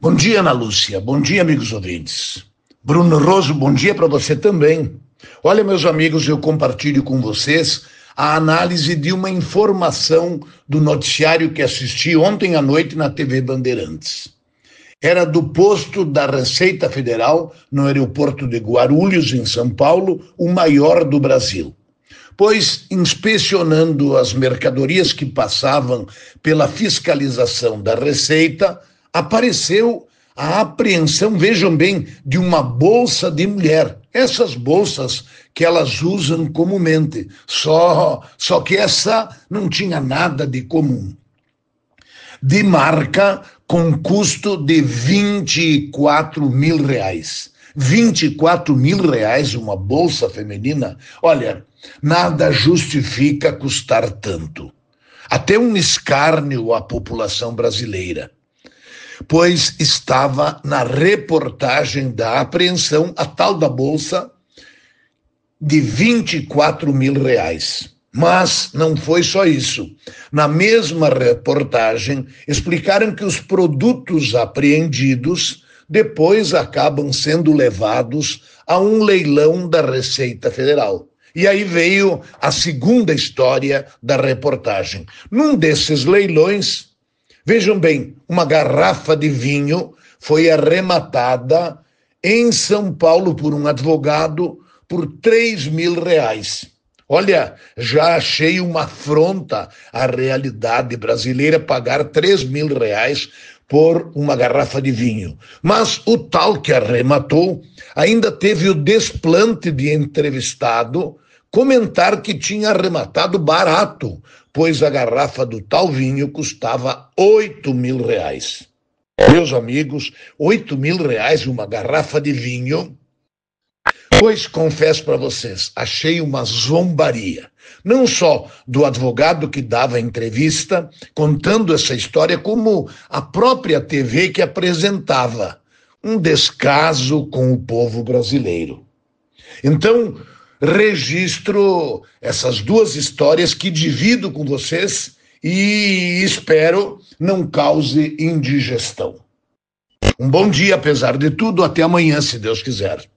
Bom dia, Ana Lúcia. Bom dia, amigos ouvintes. Bruno Roso, bom dia para você também. Olha, meus amigos, eu compartilho com vocês a análise de uma informação do noticiário que assisti ontem à noite na TV Bandeirantes. Era do posto da Receita Federal no aeroporto de Guarulhos, em São Paulo, o maior do Brasil. Pois, inspecionando as mercadorias que passavam pela fiscalização da Receita, apareceu a apreensão, vejam bem, de uma bolsa de mulher. Essas bolsas que elas usam comumente, só que essa não tinha nada de comum. De marca com custo de R$24 mil. R$24 mil, uma bolsa feminina? Olha, nada justifica custar tanto. Até um escárnio à população brasileira. Pois estava na reportagem da apreensão a tal da bolsa de R$24 mil. Mas não foi só isso. Na mesma reportagem, explicaram que os produtos apreendidos depois acabam sendo levados a um leilão da Receita Federal. E aí veio a segunda história da reportagem. Num desses leilões, vejam bem, uma garrafa de vinho foi arrematada em São Paulo por um advogado por R$3 mil. Olha, já achei uma afronta à realidade brasileira pagar R$3 mil por uma garrafa de vinho. Mas o tal que arrematou ainda teve o desplante de entrevistado comentar que tinha arrematado barato, pois a garrafa do tal vinho custava R$8 mil. Meus amigos, R$8 mil uma garrafa de vinho? Pois confesso para vocês, achei uma zombaria. Não só do advogado que dava entrevista contando essa história, como a própria TV que apresentava. Um descaso com o povo brasileiro. Então, registro essas duas histórias que divido com vocês e espero não cause indigestão. Um bom dia, apesar de tudo. Até amanhã, se Deus quiser.